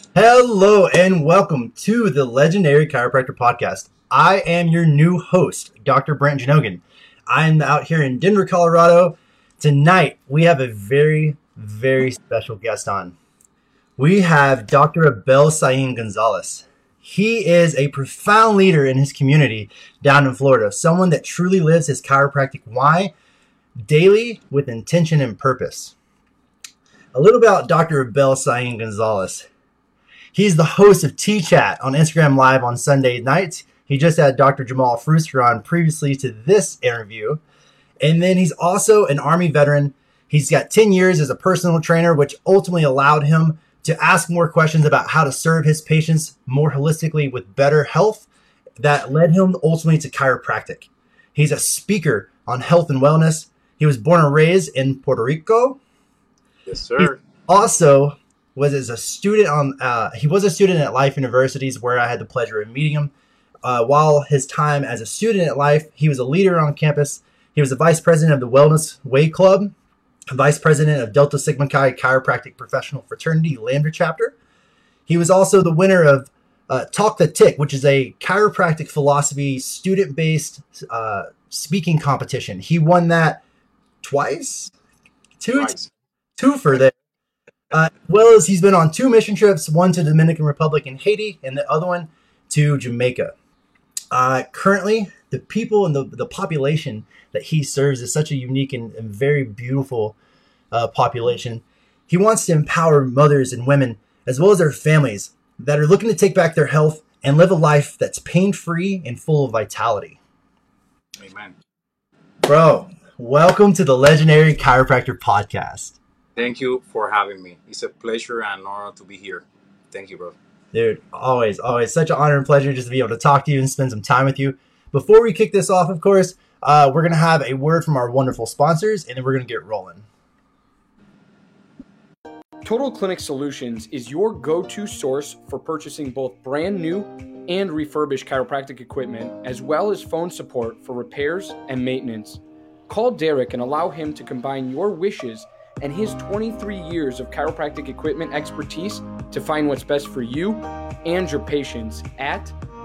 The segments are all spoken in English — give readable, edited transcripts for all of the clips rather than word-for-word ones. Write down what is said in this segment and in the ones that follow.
Hello and welcome to the Legendary Chiropractor Podcast. I am your new host, Dr. Brent Janogan. I'm out here in Denver, Colorado. Tonight, we have a very special guest on. We have Dr. Abel Sain Gonzalez. He is a profound leader in his community down in Florida, someone that truly lives his chiropractic why daily with intention and purpose. A little about Dr. Abel Sain Gonzalez. He's the host of T-Chat on Instagram Live on Sunday nights. He just had Dr. Jamal Frooster on previously to this interview. And then he's also an Army veteran. He's got 10 years as a personal trainer, which ultimately allowed him to ask more questions about how to serve his patients more holistically with better health that led him ultimately to chiropractic. He's a speaker on health and wellness. He was born and raised in Puerto Rico. Yes, sir. He also was as a student on he was a student at Life Universities, where I had the pleasure of meeting him. While his time as a student at Life, he was a leader on campus. He was the vice president of the Wellness Way Club, vice president of Delta Sigma Chi Chiropractic Professional Fraternity Lambda Chapter. He was also the winner of Talk the Tick, which is a chiropractic philosophy student-based speaking competition. He won that twice, two for that. Well as he's been on 2 mission trips, one to Dominican Republic and Haiti, and the other one to Jamaica. Currently, the people and the population that he serves is such a unique and very beautiful population. He wants to empower mothers and women, as well as their families, that are looking to take back their health and live a life that's pain-free and full of vitality. Amen. Bro, welcome to the Legendary Chiropractor Podcast. Thank you for having me. It's a pleasure and honor to be here. Thank you, bro. Dude, always such an honor and pleasure just to be able to talk to you and spend some time with you. Before we kick this off, of course, we're going to have a word from our wonderful sponsors, and then we're going to get rolling. Total Clinic Solutions is your go-to source for purchasing both brand new and refurbished chiropractic equipment, as well as phone support for repairs and maintenance. Call Derek and allow him to combine your wishes and his 23 years of chiropractic equipment expertise to find what's best for you and your patients at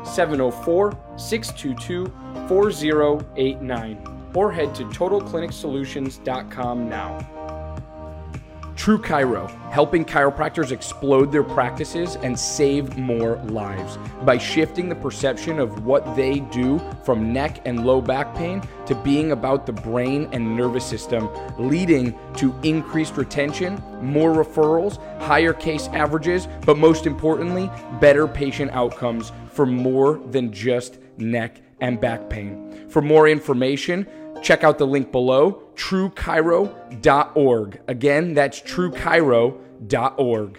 704-622-4089 or head to TotalClinicSolutions.com now. True Chiro, helping chiropractors explode their practices and save more lives by shifting the perception of what they do from neck and low back pain to being about the brain and nervous system, leading to increased retention, more referrals, higher case averages, but most importantly, better patient outcomes for more than just neck and back pain. For more information, check out the link below, truechiro.org. Again, that's truechiro.org.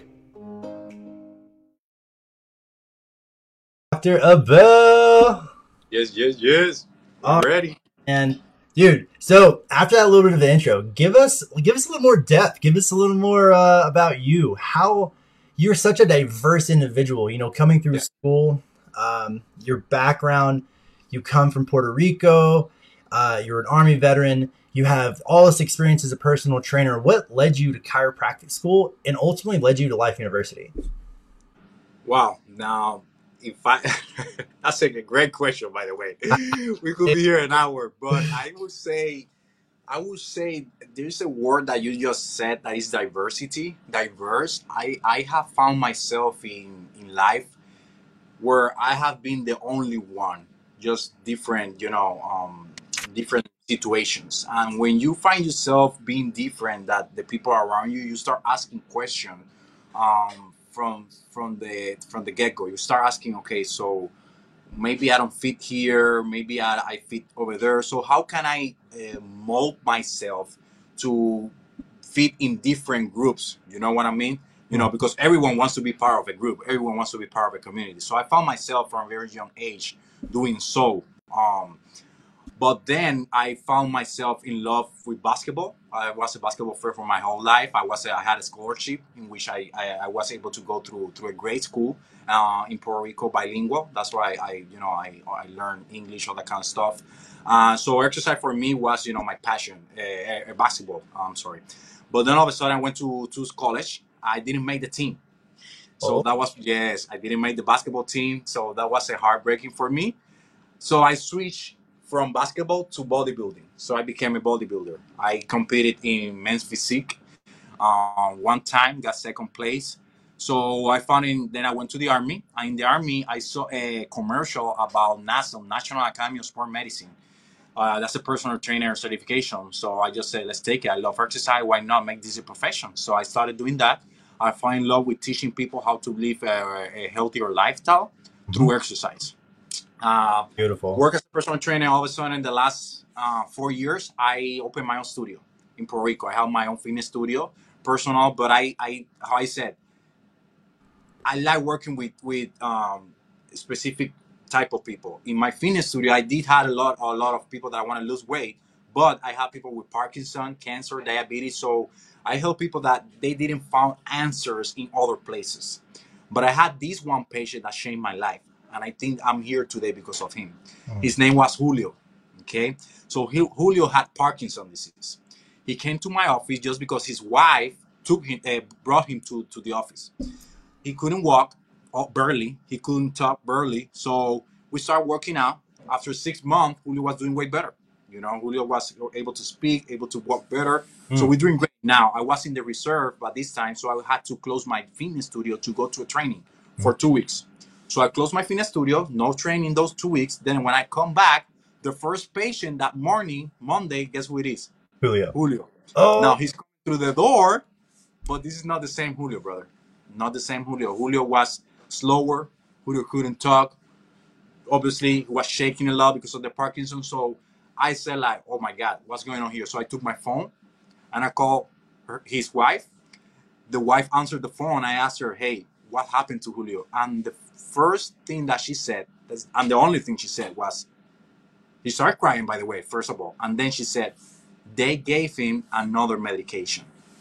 Dr. Abel. Yes. I'm ready. And dude, so after that little bit of the intro, give us a little more depth. Give us a little more about you. How you're such a diverse individual, coming through school, your background, you come from Puerto Rico, you're an Army veteran, you have all this experience as a personal trainer. What led you to chiropractic school and ultimately led you to Life University? Wow. Now, that's a great question, by the way. We could be here an hour, but I would say there's a word that you just said that is diversity. Diverse. I have found myself in life where I have been the only one, just different, different situations. And when you find yourself being different that the people around you, you start asking questions from the get-go. You start asking, okay, so maybe I don't fit here, maybe I fit over there. So how can I mold myself to fit in different groups? You know what I mean? Because everyone wants to be part of a group. Everyone wants to be part of a community. So I found myself from a very young age doing so. But then I found myself in love with basketball. I was a basketball player for my whole life. I had a scholarship in which I was able to go through a great school in Puerto Rico, bilingual. That's why I learned English, all that kind of stuff. So exercise for me was my passion, basketball. But then all of a sudden I went to college. I didn't make the team. So Oh, that was, yes, I didn't make the basketball team. So that was a heartbreaking for me. So I switched from basketball to bodybuilding. So I became a bodybuilder. I competed in men's physique. One time, got second place. So I found in. Then I went to the army. And in the army, I saw a commercial about NASM, National Academy of Sport Medicine. That's a personal trainer certification. So I just said, let's take it. I love exercise. Why not make this a profession? So I started doing that. I fell in love with teaching people how to live a healthier lifestyle mhm. through exercise. Uh, Beautiful. Work as a personal trainer. All of a sudden, in the last 4 years, I opened my own studio in Puerto Rico. I have my own fitness studio, personal. But how I said, I like working with specific type of people. In my fitness studio, I did have a lot of people that I want to lose weight, but I have people with Parkinson, cancer, diabetes. So I help people that they didn't find answers in other places. But I had this one patient that changed my life, and I think I'm here today because of him. Mm. His name was Julio. Okay, so Julio had Parkinson disease. He came to my office just because his wife brought him to the office. He couldn't walk, barely. He couldn't talk, barely. So we started working out. After 6 months, Julio was doing way better. Julio was able to speak, able to walk better. So Mm. we're doing great now. I was in the reserve by this time, so I had to close my fitness studio to go to a training for 2 weeks. So I closed my fitness studio, no training those 2 weeks. Then when I come back, the first patient that morning, Monday, guess who it is? Julio. Julio. Oh, Now he's coming through the door, but this is not the same Julio, brother. Not the same Julio. Julio was slower. Julio couldn't talk. Obviously, he was shaking a lot because of the Parkinson. So I said, like, oh my God, what's going on here? So I took my phone and I called his wife. The wife answered the phone. I asked her, hey, what happened to Julio? And the first thing that she said, and the only thing she said was, he started crying, by the way, first of all. And then she said, they gave him another medication.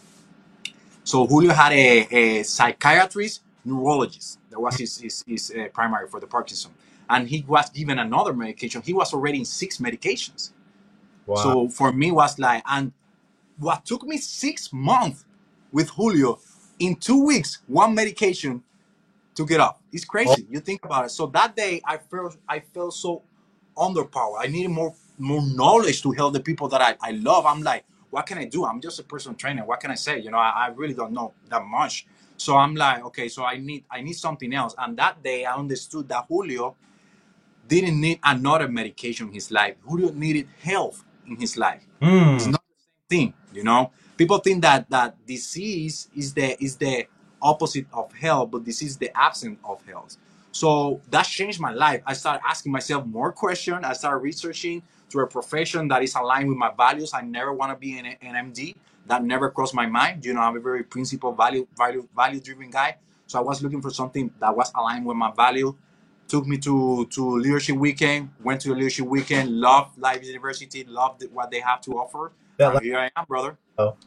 So Julio had a psychiatrist, neurologist. That was his primary for the Parkinson. And he was given another medication. He was already in 6 medications. wow. So for me was like, and what took me 6 months with Julio, in 2 weeks, one medication to get up. It's Oh, crazy. You think about it. So that day I felt so underpowered. I needed more knowledge to help the people that I love. I'm like, what can I do? I'm just a personal trainer. What can I say? I really don't know that much. So I'm like, okay, so I need something else. And that day I understood that Julio didn't need another medication in his life. Julio needed health in his life. It's mm. not the same thing. People think that disease is the opposite of health, but this is the absence of health. So that changed my life. I started asking myself more questions. I started researching to a profession that is aligned with my values. I never want to be an MD. That never crossed my mind. I'm a very principle value driven guy. So I was looking for something that was aligned with my value. Took me to leadership weekend. Went to a leadership weekend. Loved Life University. Loved what they have to offer. That And here I am, brother. oh.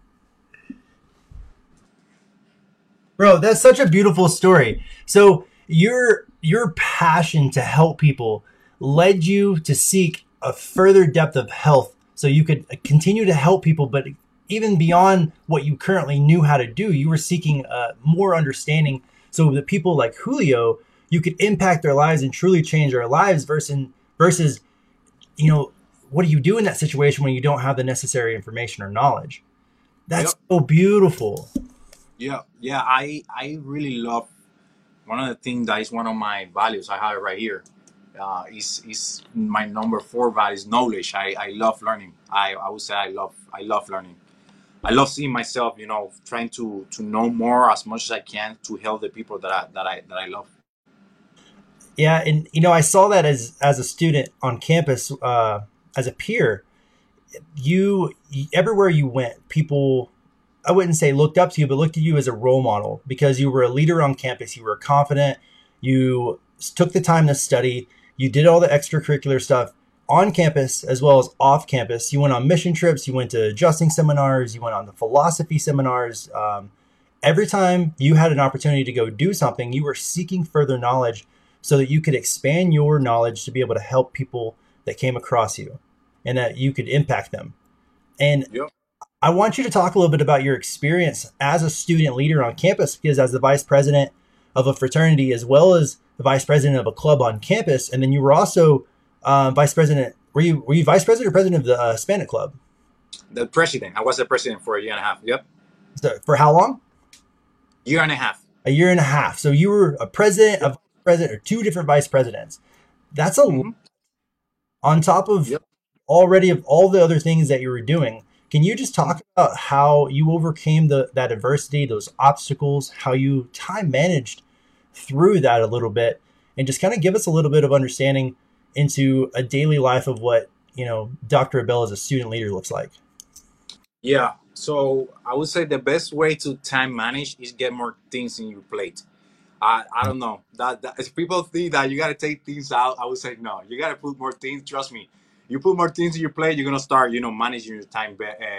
Bro, that's such a beautiful story. So your passion to help people led you to seek a further depth of health so you could continue to help people, but even beyond what you currently knew how to do, you were seeking more understanding so that people like Julio, you could impact their lives and truly change their lives versus, you know, what do you do in that situation when you don't have the necessary information or knowledge? Yep. That's so beautiful. Yeah. I really love one of the things that is one of my values. I have it right here. Is my number 4 value is knowledge. I love learning. I would say I love learning. I love seeing myself, trying to know more as much as I can to help the people that I love. Yeah, and I saw that as a student on campus, as a peer, you everywhere you went, people, I wouldn't say looked up to you, but looked at you as a role model because you were a leader on campus. You were confident. You took the time to study. You did all the extracurricular stuff on campus as well as off campus. You went on mission trips. You went to adjusting seminars. You went on the philosophy seminars. Every time you had an opportunity to go do something, you were seeking further knowledge so that you could expand your knowledge to be able to help people that came across you and that you could impact them. And Yep. I want you to talk a little bit about your experience as a student leader on campus, because as the vice president of a fraternity, as well as the vice president of a club on campus, and then you were also vice president. Were you vice president or president of the Hispanic club? The president. I was the president for a year and a half. Yep. So, for how long? Year and a half. A year and a half. So you were a president, a vice president, or two different vice presidents. That's a Hmm. on top of Yep. already of all the other things that you were doing. Can you just talk about how you overcame that adversity, those obstacles, how you time managed through that a little bit, and just kind of give us a little bit of understanding into a daily life of what Dr. Abel as a student leader looks like? Yeah. So I would say the best way to time manage is get more things in your plate. I don't know that if people think that you gotta take things out, I would say no. You gotta put more things. Trust me. You put more things in your plate, you're gonna start, managing your time,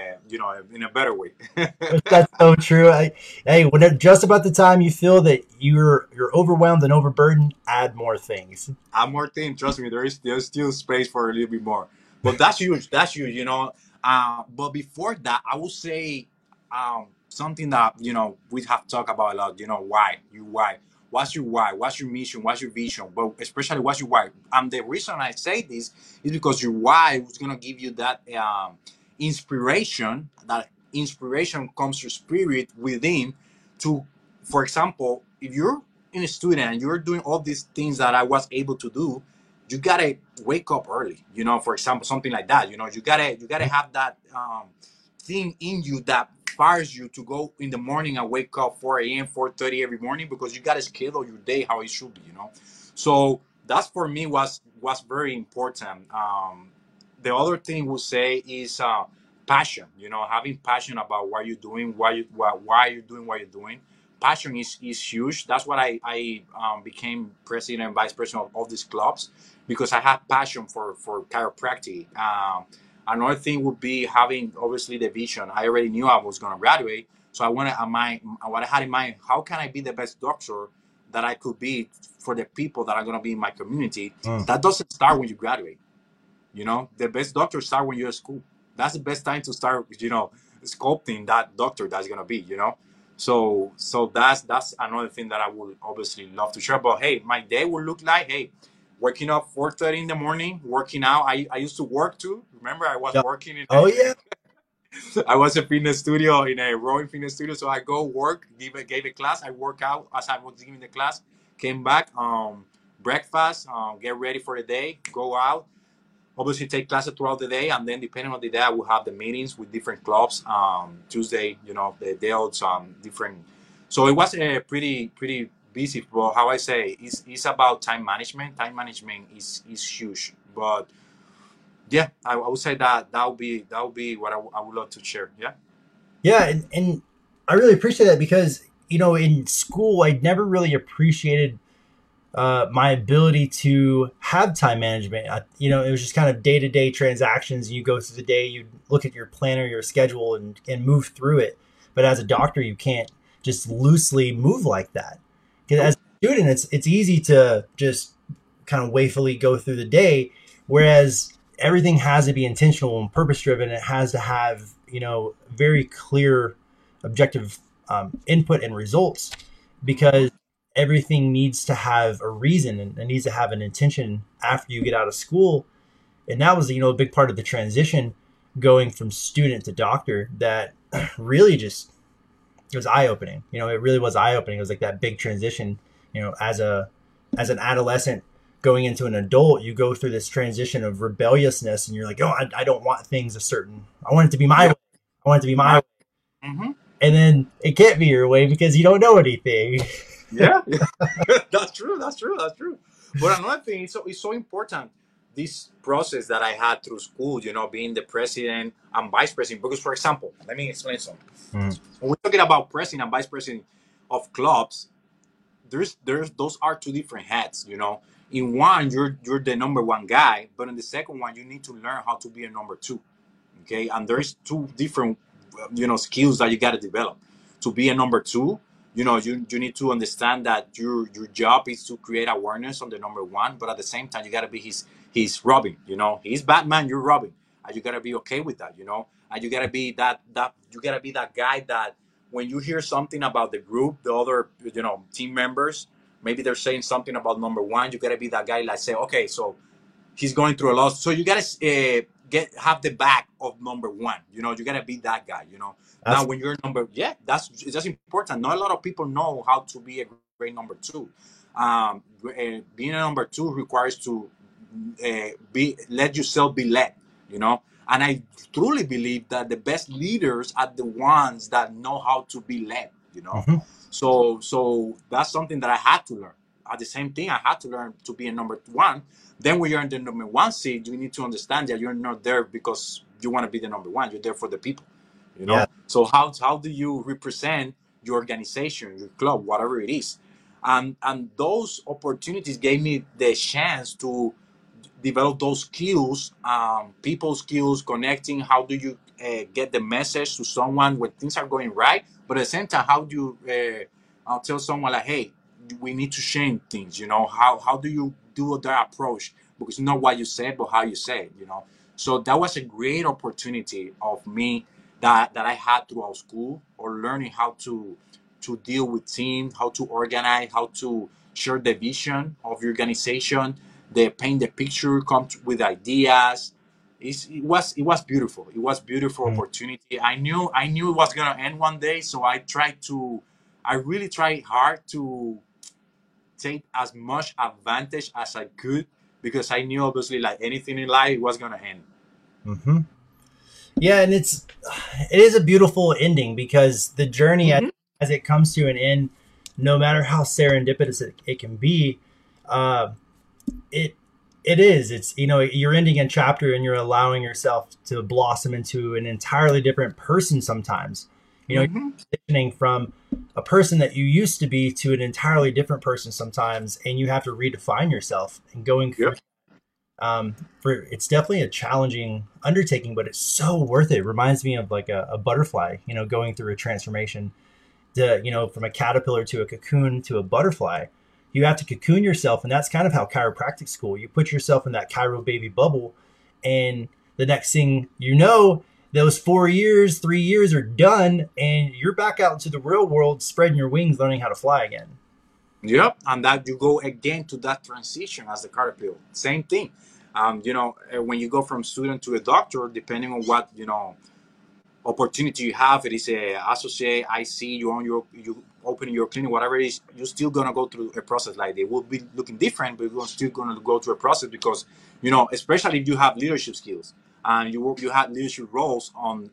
in a better way. That's so true. Hey, when just about the time you feel that you're overwhelmed and overburdened, add more things. Add more things. Trust me, there's still space for a little bit more. But that's huge. That's huge. But before that, I would say something that we have talked about a lot. Why? What's your why? What's your mission? What's your vision? But especially what's your why? And the reason I say this is because your why is gonna give you that inspiration. That inspiration comes your spirit within to, for example, if you're in a student and you're doing all these things that I was able to do, you gotta wake up early. For example, something like that. You gotta have that thing in you that fires you to go in the morning and wake up 4 a.m., 4:30 every morning because you gotta schedule your day how it should be. So that's for me was very important. The other thing we'll say is passion. Having passion about what you're doing, why you're doing what you're doing. Passion is huge. That's what I became president and vice president of all these clubs because I have passion for chiropractic. Another thing would be having obviously the vision. I already knew I was going to graduate, so what I had in mind. How can I be the best doctor that I could be for the people that are going to be in my community? Mm. That doesn't start when you graduate. The best doctors start when you're at school. That's the best time to start, sculpting that doctor that's gonna be. So that's another thing that I would obviously love to share. But hey, my day would look like, hey, waking up 4:30 in the morning, working out. I used to work too. Remember, I was Yeah. working Oh yeah. I was a fitness studio in a rowing fitness studio. So I go work, gave a class, I work out as I was giving the class, came back, breakfast, get ready for the day, go out obviously take classes throughout the day, and then depending on the day, I will have the meetings with different clubs. Tuesday, the deals, different. So it was pretty busy. But how I say, it's about time management. Time management is huge. But yeah, I would say that would be what I would love to share. Yeah. Yeah, and I really appreciate that because in school I never really appreciated my ability to have time management. It was just kind of day to day transactions. You go through the day, you look at your planner, your schedule, and move through it. But as a doctor, you can't just loosely move like that. Because as a student, it's easy to just kind of wayfully go through the day, whereas everything has to be intentional and purpose driven. It has to have very clear, objective input and results because everything needs to have a reason and it needs to have an intention after you get out of school. And that was a big part of the transition going from student to doctor that really just it was eye opening. It really was eye opening. It was like that big transition. As an adolescent going into an adult, you go through this transition of rebelliousness, and you're like, oh, I don't want things I want it to be my way. I want it to be my way. Mm-hmm. And then it can't be your way because you don't know anything. Yeah, that's true. That's true. That's true. But another thing, it's so important this process that I had through school. Being the president and vice president. Because, for example, let me explain something. Mm. When we're talking about president and vice president of clubs, there's those are two different hats. In one, you're the number one guy, but in the second one, you need to learn how to be a number two. Okay, and there's two different skills that you got to develop to be a number two. You need to understand that your job is to create awareness on the number one, but at the same time you got to be his Robin. He's Batman, you're Robin, and you got to be okay with that. and you gotta be that guy that when you hear something about the group, the other team members, maybe they're saying something about number one, you gotta be that guy like say, okay, so he's going through a lot. So you gotta have the back of number one. You gotta be that guy. Now when you're that's important. Not a lot of people know how to be a great number two. Being a number two requires to let yourself be led. And I truly believe that the best leaders are the ones that know how to be led. Mm-hmm. So that's something that I had to learn. At the same thing, I had to learn to be a number one. Then when you're in the number one seat, you need to understand that you're not there because you want to be the number one. You're there for the people. Yeah. So how do you represent your organization, your club, whatever it is? And those opportunities gave me the chance to develop those skills, people skills, connecting. How do you get the message to someone when things are going right? But at the same time, how do you I'll tell someone like, hey, we need to change things. How do you do that approach? Because it's not what you said, but how you say it. So that was a great opportunity of me that I had throughout school, or learning how to deal with teams, how to organize, how to share the vision of your organization, they paint the picture, come with ideas. It was beautiful. It was beautiful opportunity. I knew it was gonna end one day, so I really tried hard to take as much advantage as I could, because I knew obviously like anything in life, it was gonna end. Mm-hmm. Yeah, and it is a beautiful ending, because the journey as it comes to an end, no matter how serendipitous it can be, it's you're ending a chapter and you're allowing yourself to blossom into an entirely different person sometimes. You're transitioning from a person that you used to be to an entirely different person sometimes, and you have to redefine yourself and going through. It's definitely a challenging undertaking, but it's so worth it. It reminds me of like a butterfly, going through a transformation from a caterpillar to a cocoon to a butterfly. You have to cocoon yourself, and that's kind of how chiropractic school. You put yourself in that chiro baby bubble, and the next thing you know, those 3 years are done, and you're back out into the real world, spreading your wings, learning how to fly again. Yep, and that you go again to that transition as the caterpillar. Same thing. When you go from student to a doctor, depending on what opportunity you have, it is a associate, IC, you opening your clinic, whatever it is, you're still gonna go through a process. Like they will be looking different, but you're still gonna go through a process, because especially if you have leadership skills and you have leadership roles on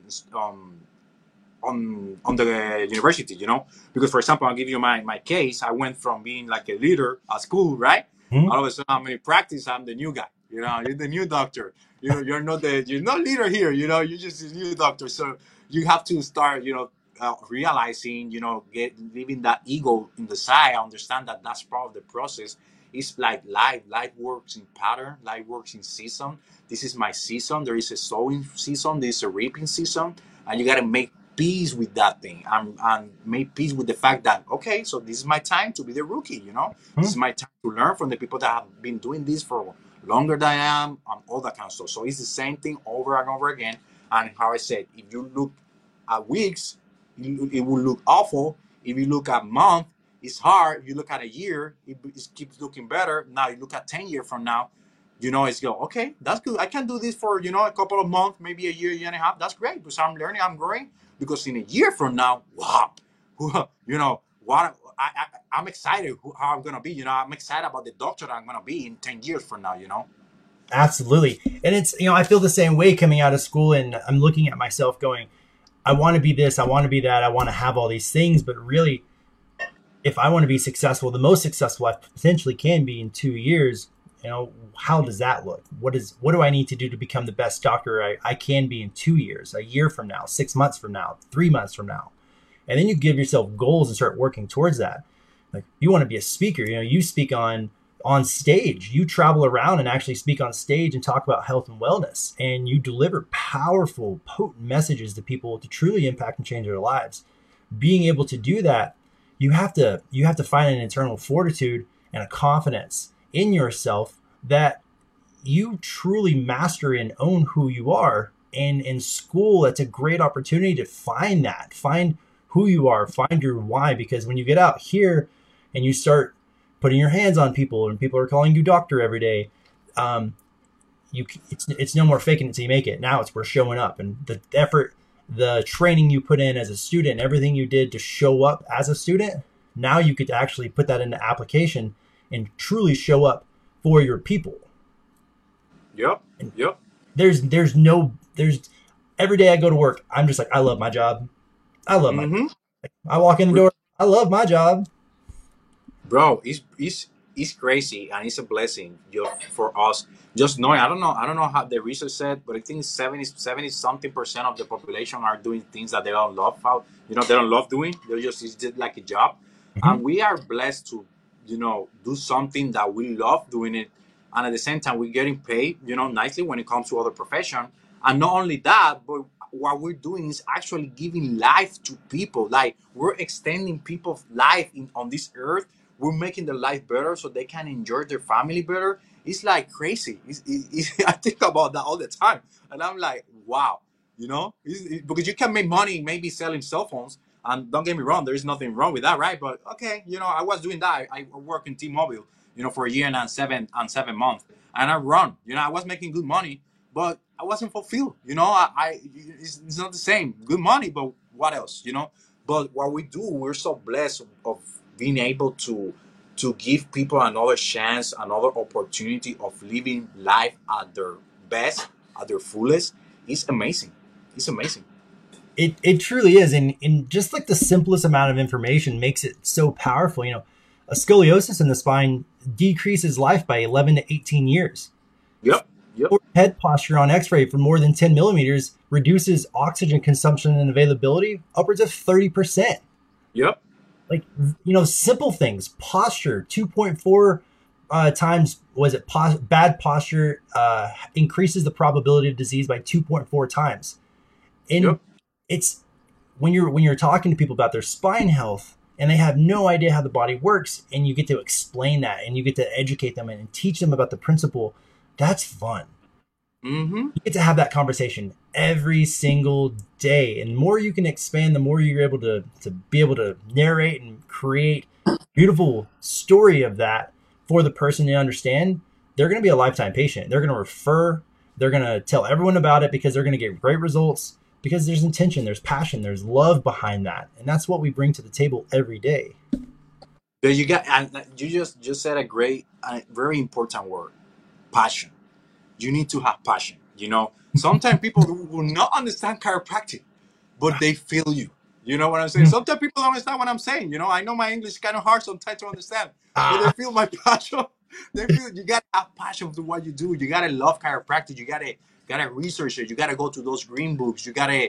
the university, because for example, I'll give you my case. I went from being like a leader at school, right? All of a sudden I'm in practice, I'm the new guy. You're the new doctor. You're not leader here. You're just a new doctor. So you have to start, realizing, leaving that ego in the side. I understand that that's part of the process. It's like life. Life works in pattern. Life works in season. This is my season. There is a sowing season. There is a reaping season, and you got to make peace with that thing, and make peace with the fact that, okay, so this is my time to be the rookie. This is my time to learn from the people that have been doing this for longer than I am, and all that kind of stuff. So it's the same thing over and over again. And how I said, if you look at weeks, it will look awful. If you look at month, it's hard. If you look at a year, it keeps looking better. Now you look at 10 years from now, it's go, okay, that's good. I can do this for, a couple of months, maybe a year and a half. That's great, because I'm learning, I'm growing. Because in a year from now, wow, what I'm excited how I'm going to be. I'm excited about the doctor that I'm going to be in 10 years from now, Absolutely. And it's, I feel the same way coming out of school, and I'm looking at myself going, I want to be this, I want to be that, I want to have all these things. But really, if I want to be successful, the most successful I potentially can be in 2 years, how does that look? What do I need to do to become the best doctor I can be in 2 years, a year from now, 6 months from now, 3 months from now? And then you give yourself goals and start working towards that. Like, you want to be a speaker, you speak on stage, you travel around and actually speak on stage and talk about health and wellness, and you deliver powerful, potent messages to people to truly impact and change their lives. Being able to do that, you have to find an internal fortitude and a confidence in yourself that you truly master and own who you are, in school, it's a great opportunity to find who you are, find your why, because when you get out here and you start putting your hands on people and people are calling you doctor every day, it's no more faking it till you make it. Now we're showing up, and the effort, the training you put in as a student, everything you did to show up as a student, now you get to actually put that into application and truly show up for your people. Yep. There's every day I go to work, I'm just like, I love my job. I love my job. I walk in the door, I love my job. Bro, it's crazy, and it's a blessing for us. Just knowing, I don't know how the research said, but I think 70 something% of the population are doing things that they don't love. They don't love doing. It's just like a job, and we are blessed to, do something that we love doing it, and at the same time we're getting paid, nicely when it comes to other profession. And not only that, but what we're doing is actually giving life to people. Like, we're extending people's life on this earth. We're making their life better so they can enjoy their family better. It's like crazy. I think about that all the time, and I'm like, wow, because you can make money maybe selling cell phones. And don't get me wrong, there is nothing wrong with that, right? But okay, I was doing that. I worked in T-Mobile, for a year and 7 months, and I run. I was making good money, but I wasn't fulfilled. It's not the same. Good money, but what else? But what we do, we're so blessed of being able to give people another chance, another opportunity of living life at their best, at their fullest. It's amazing. It's amazing. It truly is. And just like the simplest amount of information makes it so powerful. A scoliosis in the spine decreases life by 11 to 18 years. Yep. Head posture on x-ray for more than 10 millimeters reduces oxygen consumption and availability upwards of 30%. Yep. Like, simple things. Posture, 2.4 times, bad posture increases the probability of disease by 2.4 times. And it's when you're talking to people about their spine health and they have no idea how the body works, and you get to explain that and you get to educate them and teach them about the principle, that's fun. You get to have that conversation every single day, and the more you can expand, the more you're able to be able to narrate and create a beautiful story of that for the person to understand. They're going to be a lifetime patient. They're going to refer. They're going to tell everyone about it because they're going to get great results, because there's intention, there's passion, there's love behind that, and that's what we bring to the table every day. You just said a very important word: passion. You need to have passion. Sometimes people will not understand chiropractic, but they feel you. You know what I'm saying? Sometimes people don't understand what I'm saying. I know my English is kind of hard sometimes to understand, but they feel my passion. They feel you gotta have passion for what you do. You gotta love chiropractic. You gotta research it. You gotta go to those green books. You gotta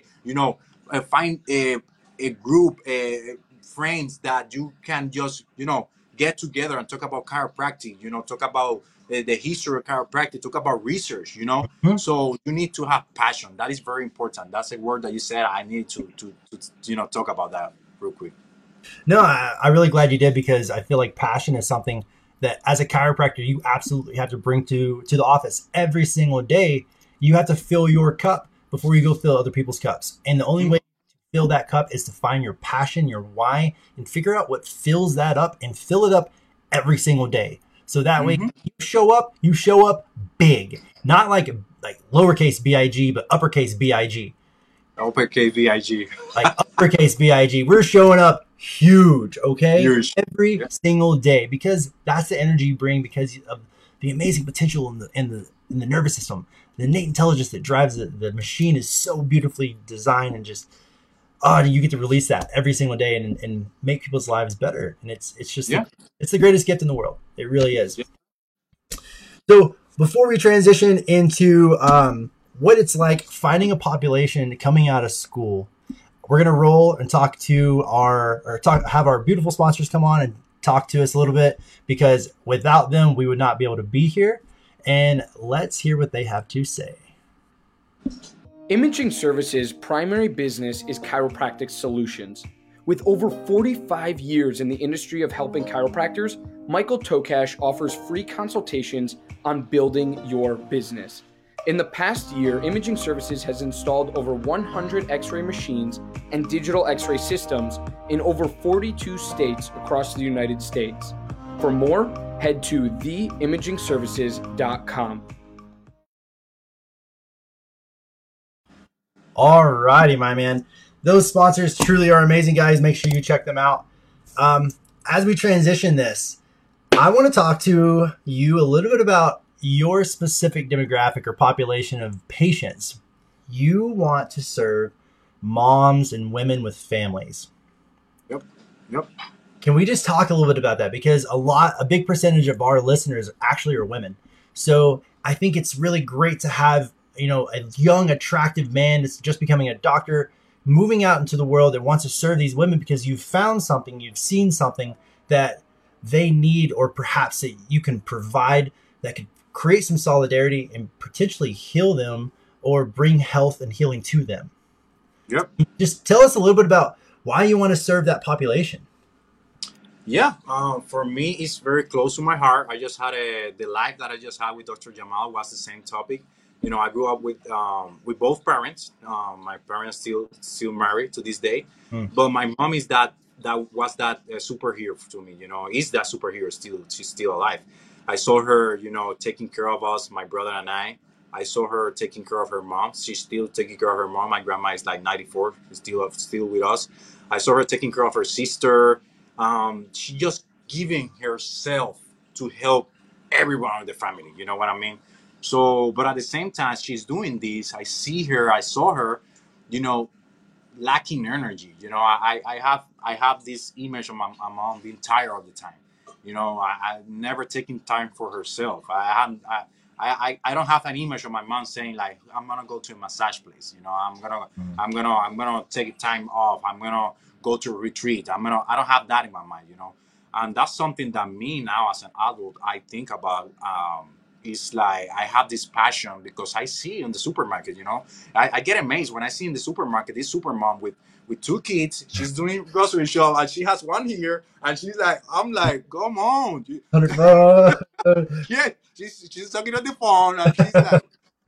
find a group, friends that you can just get together and talk about chiropractic. Talk about the history of chiropractic, talk about research, So you need to have passion. That is very important. That's a word that you said. I need to talk about that real quick. No, I'm really glad you did, because I feel like passion is something that as a chiropractor, you absolutely have to bring to the office every single day. You have to fill your cup before you go fill other people's cups. And the only way to fill that cup is to find your passion, your why, and figure out what fills that up and fill it up every single day. So that way you show up big, not like lowercase B-I-G, but uppercase B-I-G. Uppercase B-I-G. Like uppercase B-I-G. We're showing up huge, okay? Huge. Every single day, because that's the energy you bring, because of the amazing potential in the nervous system. The innate intelligence that drives the machine is so beautifully designed, and just, you get to release that every single day and make people's lives better. And it's just it's the greatest gift in the world. It really is. Yeah. So before we transition into what it's like finding a population coming out of school, we're gonna roll and have our beautiful sponsors come on and talk to us a little bit, because without them we would not be able to be here. And let's hear what they have to say. Imaging Services' primary business is Chiropractic Solutions. With over 45 years in the industry of helping chiropractors, Michael Tokash offers free consultations on building your business. In the past year, Imaging Services has installed over 100 X-ray machines and digital X-ray systems in over 42 states across the United States. For more, head to theimagingservices.com. All righty, my man. Those sponsors truly are amazing, guys. Make sure you check them out. As we transition this, I want to talk to you a little bit about your specific demographic or population of patients. You want to serve moms and women with families. Yep. Can we just talk a little bit about that? Because a big percentage of our listeners actually are women. So I think it's really great to have, a young, attractive man that's just becoming a doctor, moving out into the world that wants to serve these women because you've found something, you've seen something that they need, or perhaps that you can provide that could create some solidarity and potentially heal them or bring health and healing to them. Yep. Just tell us a little bit about why you want to serve that population. Yeah, for me, it's very close to my heart. I just had the life that I just had with Dr. Jamal was the same topic. I grew up with both parents. My parents still married to this day, but my mom was that superhero to me. Is that superhero still? She's still alive. I saw her, taking care of us, my brother and I. I saw her taking care of her mom. She's still taking care of her mom. My grandma is like 94, still with us. I saw her taking care of her sister. She just giving herself to help everyone in the family. You know what I mean? So, but at the same time, she's doing this. I saw her, lacking energy. I have this image of my mom being tired all the time. I never taking time for herself. I don't have an image of my mom saying like, I'm gonna go to a massage place. I'm gonna take time off. I'm gonna go to a retreat. I don't have that in my mind. And that's something that me now as an adult I think about. It's like I have this passion because I see in the supermarket. I get amazed when I see in the supermarket this super mom with two kids. She's doing grocery shop and she has one here and I'm like, come on. Yeah, she's talking on the phone and she's like,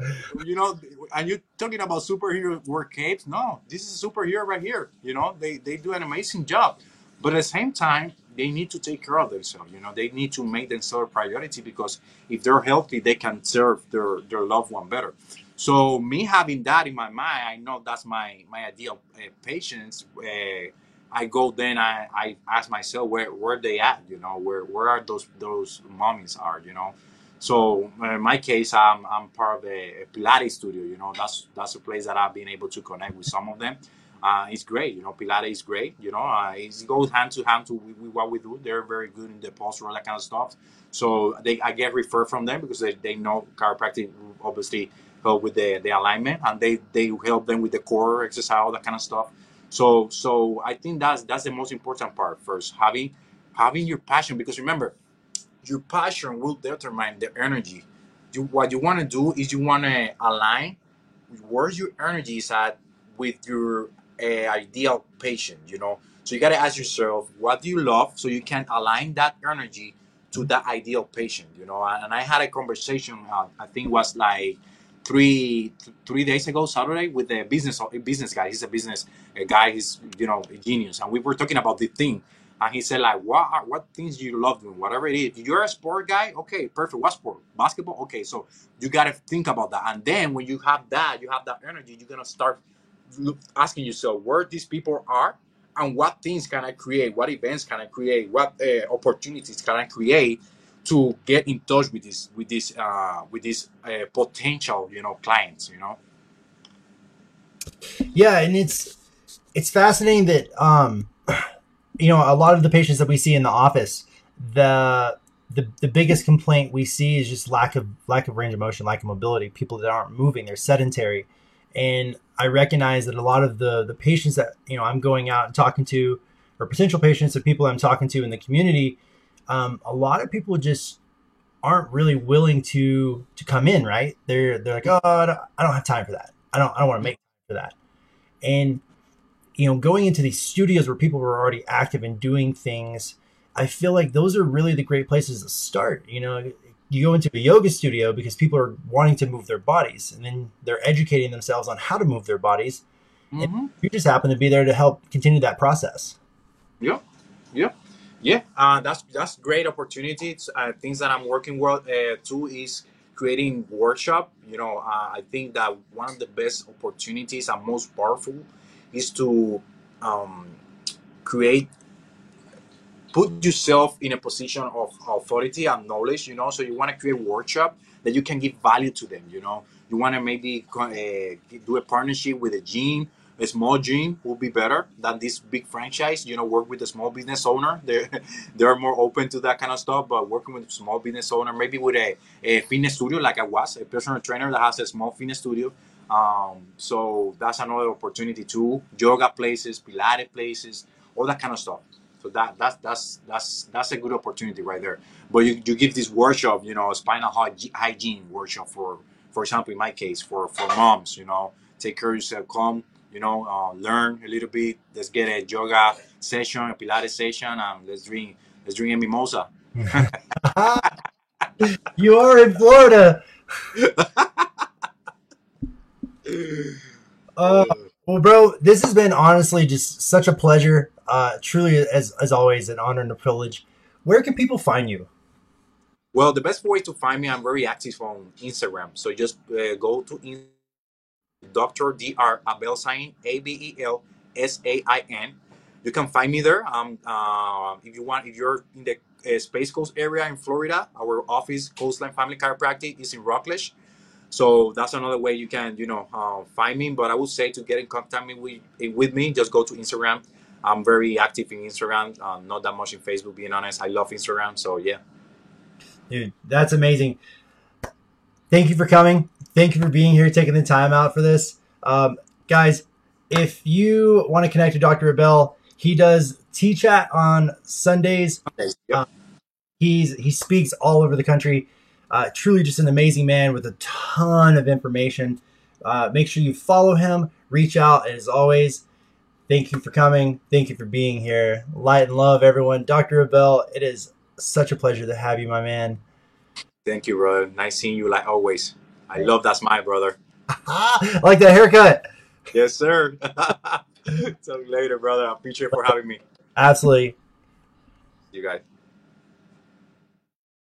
and you're talking about superhero work capes. No, this is a superhero right here. They do an amazing job, but at the same time, they need to take care of themselves. They need to make themselves a priority because if they're healthy, they can serve their loved one better. So me having that in my mind, I know that's my ideal patients. I go then I ask myself where they at, where are those mommies are, So in my case, I'm part of a Pilates studio. That's a place that I've been able to connect with some of them. It's great, Pilates is great. It goes hand to hand to what we do. They're very good in the posture, all that kind of stuff. So I get referred from them because they know chiropractic obviously help with the alignment, and they help them with the core exercise, all that kind of stuff. So I think that's the most important part. First, having your passion, because remember, your passion will determine the energy. What you want to do is you want to align where your energy is at with your ideal patient. So you got to ask yourself, what do you love, so you can align that energy to that ideal patient. And I had a conversation. I think it was like 3 days ago, Saturday, with a business guy. He's a business guy. He's a genius, and we were talking about the thing. And he said, like, what things do you love doing? Whatever it is. If you're a sport guy, okay, perfect. What sport? Basketball? Okay, so you got to think about that. And then when you have that energy, you're going to start asking yourself where these people are and what things can I create? What events can I create? What opportunities can I create to get in touch with these potential, clients, Yeah, and it's fascinating that a lot of the patients that we see in the office, the biggest complaint we see is just lack of range of motion, lack of mobility. People that aren't moving, they're sedentary. And I recognize that a lot of the patients that I'm going out and talking to, or potential patients or people I'm talking to in the community, a lot of people just aren't really willing to come in, right? They're like, oh, I don't have time for that. I don't want to make time for that. And going into these studios where people were already active and doing things, I feel like those are really the great places to start. you go into a yoga studio because people are wanting to move their bodies, and then they're educating themselves on how to move their bodies. And Mm-hmm. you just happen to be there to help continue that process. Yep. Yep. Yeah. That's great opportunities. Things that I'm working with too is creating workshop. I think that one of the best opportunities and most powerful is to um, create put yourself in a position of authority and knowledge. So you want to create a workshop that you can give value to them. You want to maybe do a partnership with a gym. A small gym will be better than this big franchise. Work with a small business owner. They're more open to that kind of stuff. But working with a small business owner, maybe with a fitness studio, like I was a personal trainer that has a small fitness studio. So that's another opportunity too. Yoga places, Pilates places, all that kind of stuff. So that's a good opportunity right there. But you give this workshop, spinal hygiene workshop for example, in my case, for moms, take care of yourself, come, learn a little bit. Let's get a yoga session, a Pilates session, and let's drink a mimosa. You are in Florida. Uh, well, bro, this has been honestly just such a pleasure. Truly, as always, an honor and a privilege. Where can people find you? Well, the best way to find me, I'm very active on Instagram. So just go to Dr. Dr. Abelsain, Abelsain. You can find me there. If you want, if you're in the Space Coast area in Florida, our office, Coastline Family Chiropractic, is in Rockledge. So that's another way you can, find me. But I would say to get in contact with me, just go to Instagram. I'm very active in Instagram. Not that much in Facebook, being honest. I love Instagram. So yeah. Dude, that's amazing. Thank you for coming. Thank you for being here, taking the time out for this. Guys, if you want to connect to Dr. Abel, he does T-Chat on Sundays. Yep. He speaks all over the country. Truly just an amazing man with a ton of information. Make sure you follow him, reach out. And as always, thank you for coming. Thank you for being here. Light and love, everyone. Dr. Abel, it is such a pleasure to have you, my man. Thank you, brother. Nice seeing you like always. I love that smile, brother. I like that haircut. Yes, sir. Talk later, brother. I appreciate you for having me. Absolutely. You guys.